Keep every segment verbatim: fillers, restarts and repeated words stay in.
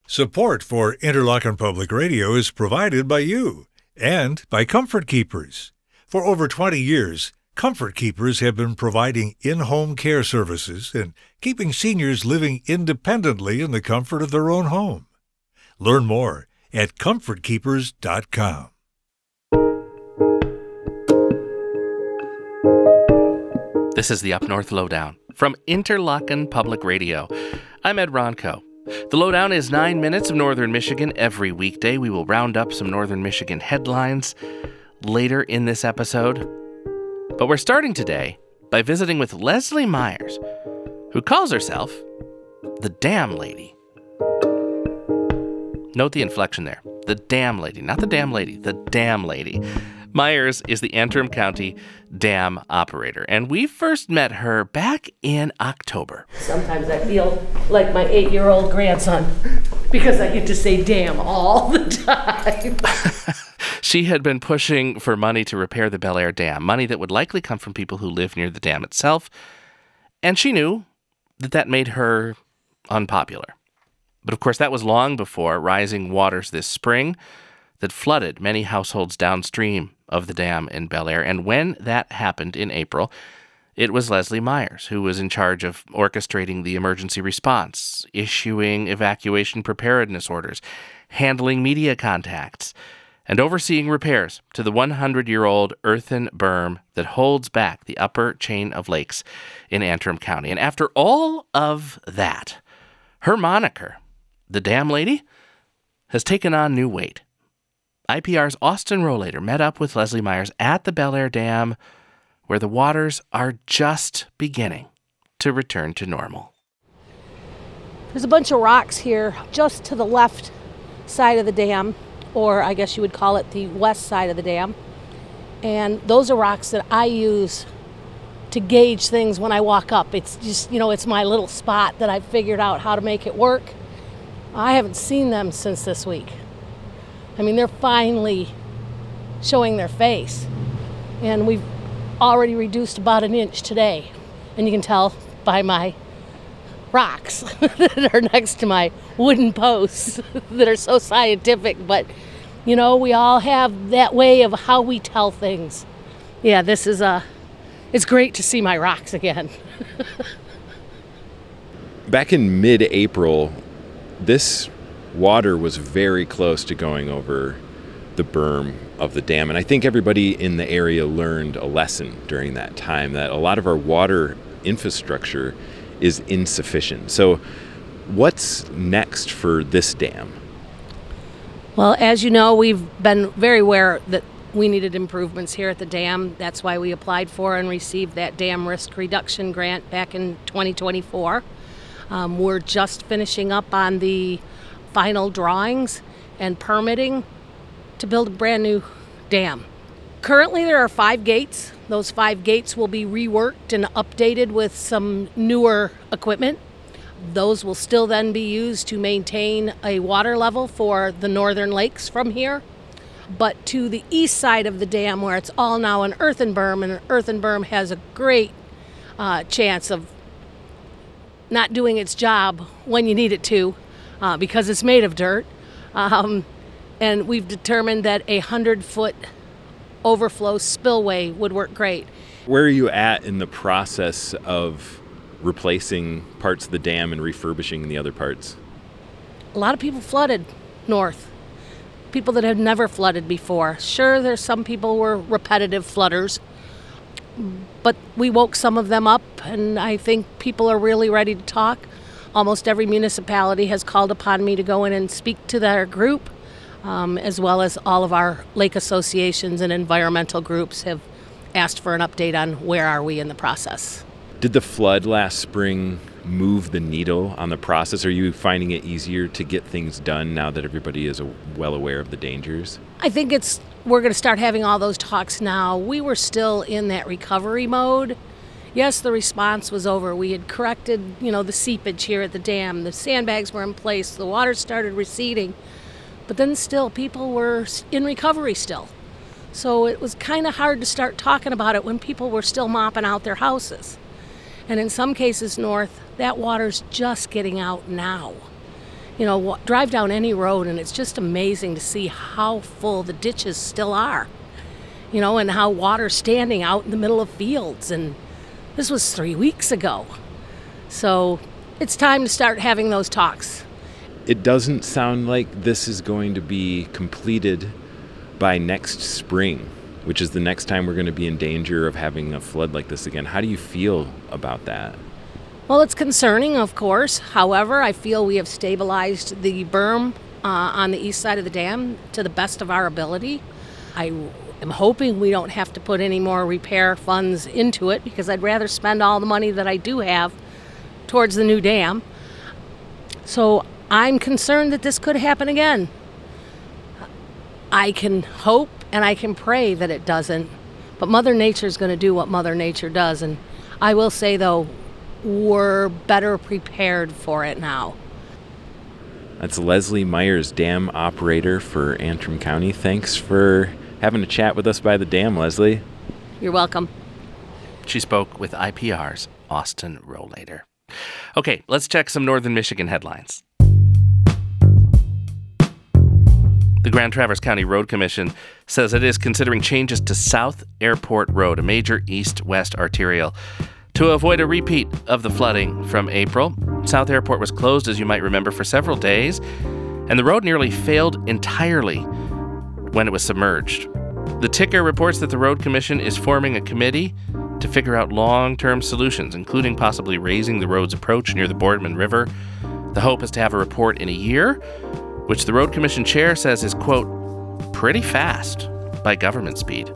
Support for Interlochen Public Radio is provided by you and by Comfort Keepers. For over twenty years, Comfort Keepers have been providing in-home care services and keeping seniors living independently in the comfort of their own home. Learn more at comfort keepers dot com. This is the Up North Lowdown from Interlochen Public Radio. I'm Ed Ronco. The Lowdown is nine minutes of northern Michigan every weekday. We will round up some northern Michigan headlines later in this episode. But we're starting today by visiting with Leslie Myers, who calls herself the Dam Lady. Note the inflection there. The Dam Lady, not the Dam Lady, the Dam Lady. Myers is the Antrim County dam operator, and we first met her back in October. Sometimes I feel like my eight-year-old grandson because I get to say damn all the time. She had been pushing for money to repair the Bel Air Dam, money that would likely come from people who live near the dam itself, and she knew that that made her unpopular. But of course, that was long before rising waters this spring that flooded many households downstream of the dam in Bel Air. And when that happened in April, it was Leslie Myers who was in charge of orchestrating the emergency response, issuing evacuation preparedness orders, handling media contacts, and overseeing repairs to the hundred-year-old earthen berm that holds back the upper chain of lakes in Antrim County. And after all of that, her moniker, the Dam Lady, has taken on new weight. I P R's Austin Rollator met up with Leslie Myers at the Bel Air Dam, where the waters are just beginning to return to normal. There's a bunch of rocks here just to the left side of the dam, or I guess you would call it the west side of the dam. And those are rocks that I use to gauge things when I walk up. It's just, you know, it's my little spot that I've figured out how to make it work. I haven't seen them since this week. I mean, they're finally showing their face. And we've already reduced about an inch today. And you can tell by my rocks that are next to my wooden posts that are so scientific. But, you know, we all have that way of how we tell things. Yeah, this is a, it's great to see my rocks again. Back in mid-April, this water was very close to going over the berm of the dam. And I think everybody in the area learned a lesson during that time, that a lot of our water infrastructure is insufficient. So what's next for this dam? Well, as you know, we've been very aware that we needed improvements here at the dam. That's why we applied for and received that dam risk reduction grant back in twenty twenty-four. Um, we're just finishing up on the final drawings and permitting to build a brand new dam. Currently there are five gates. Those five gates will be reworked and updated with some newer equipment. Those will still then be used to maintain a water level for the northern lakes from here. But to the east side of the dam, where it's all now an earthen berm, and an earthen berm has a great uh, chance of not doing its job when you need it to, uh, because it's made of dirt. Um, and we've determined that a hundred-foot overflow spillway would work great. Where are you at in the process of replacing parts of the dam and refurbishing the other parts? A lot of people flooded north. People that had never flooded before. Sure, there's some people who were repetitive flooders, but we woke some of them up, and I think people are really ready to talk. Almost every municipality has called upon me to go in and speak to their group, um, as well as all of our lake associations and environmental groups have asked for an update on where are we in the process. Did the flood last spring move the needle on the process? Are you finding it easier to get things done now that everybody is well aware of the dangers? I think it's we're going to start having all those talks now. We were still in that recovery mode. Yes, the response was over. We had corrected, you know, the seepage here at the dam. The sandbags were in place. The water started receding. But then still, people were in recovery still. So it was kind of hard to start talking about it when people were still mopping out their houses. And in some cases north, that water's just getting out now. you know, w- drive down any road and it's just amazing to see how full the ditches still are, you know, and how water's standing out in the middle of fields. And this was three weeks ago. So it's time to start having those talks. It doesn't sound like this is going to be completed by next spring, which is the next time we're going to be in danger of having a flood like this again. How do you feel about that? Well, it's concerning, of course. However, I feel we have stabilized the berm uh, on the east side of the dam to the best of our ability. I am hoping we don't have to put any more repair funds into it because I'd rather spend all the money that I do have towards the new dam. So I'm concerned that this could happen again. I can hope and I can pray that it doesn't, but Mother Nature is going to do what Mother Nature does. And I will say, though, we're better prepared for it now. That's Leslie Myers, dam operator for Antrim County. Thanks for having a chat with us by the dam, Leslie. You're welcome. She spoke with I P R's Austin Rollator. Okay, let's check some Northern Michigan headlines. The Grand Traverse County Road Commission says it is considering changes to South Airport Road, a major east-west arterial, to avoid a repeat of the flooding from April. South Airport was closed, as you might remember, for several days, and the road nearly failed entirely when it was submerged. The Ticker reports that the Road Commission is forming a committee to figure out long-term solutions, including possibly raising the road's approach near the Boardman River. The hope is to have a report in a year, which the Road Commission chair says is, quote, pretty fast by government speed.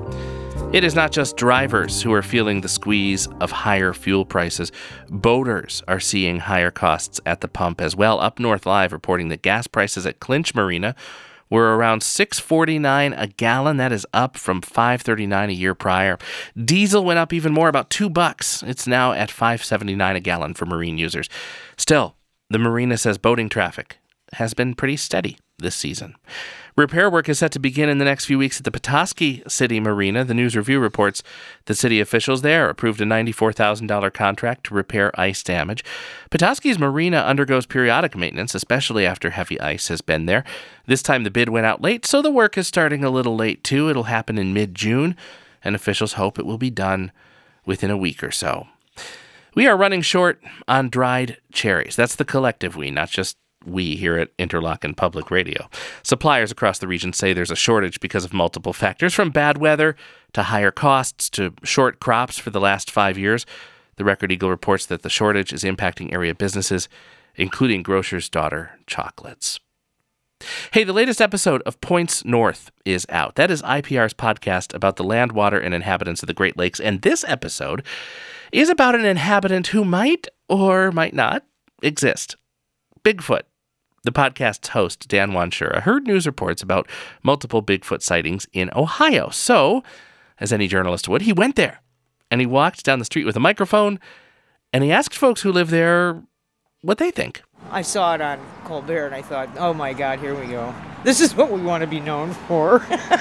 It is not just drivers who are feeling the squeeze of higher fuel prices. Boaters are seeing higher costs at the pump as well. Up North Live reporting that gas prices at Clinch Marina were around six forty-nine a gallon. That is up from five thirty-nine a year prior. Diesel went up even more, about two bucks. It's now at five seventy-nine a gallon for marine users. Still, the marina says boating traffic has been pretty steady this season. Repair work is set to begin in the next few weeks at the Petoskey City Marina. The News Review reports that city officials there approved a ninety-four thousand dollars contract to repair ice damage. Petoskey's marina undergoes periodic maintenance, especially after heavy ice has been there. This time the bid went out late, so the work is starting a little late too. It'll happen in mid-June, and officials hope it will be done within a week or so. We are running short on dried cherries. That's the collective we, not just we here at Interlochen Public Radio. Suppliers across the region say there's a shortage because of multiple factors, from bad weather to higher costs to short crops for the last five years. The Record Eagle reports that the shortage is impacting area businesses, including Grocer's Daughter Chocolates. Hey, the latest episode of Points North is out. That is I P R's podcast about the land, water, and inhabitants of the Great Lakes. And this episode is about an inhabitant who might or might not exist. Bigfoot. The podcast's host, Dan Wanshura, heard news reports about multiple Bigfoot sightings in Ohio. So, as any journalist would, he went there, and he walked down the street with a microphone, and he asked folks who live there what they think. I saw it on Colbert, and I thought, oh my God, here we go. This is what we want to be known for.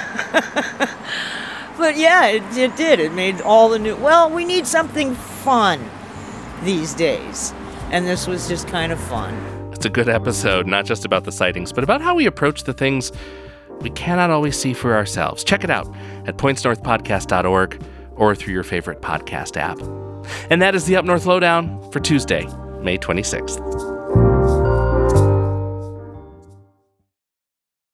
But yeah, it, it did. It made all the new... Well, we need something fun these days, and this was just kind of fun. It's a good episode, not just about the sightings, but about how we approach the things we cannot always see for ourselves. Check it out at points north podcast dot org or through your favorite podcast app. And that is the Up North Lowdown for Tuesday, May twenty-sixth.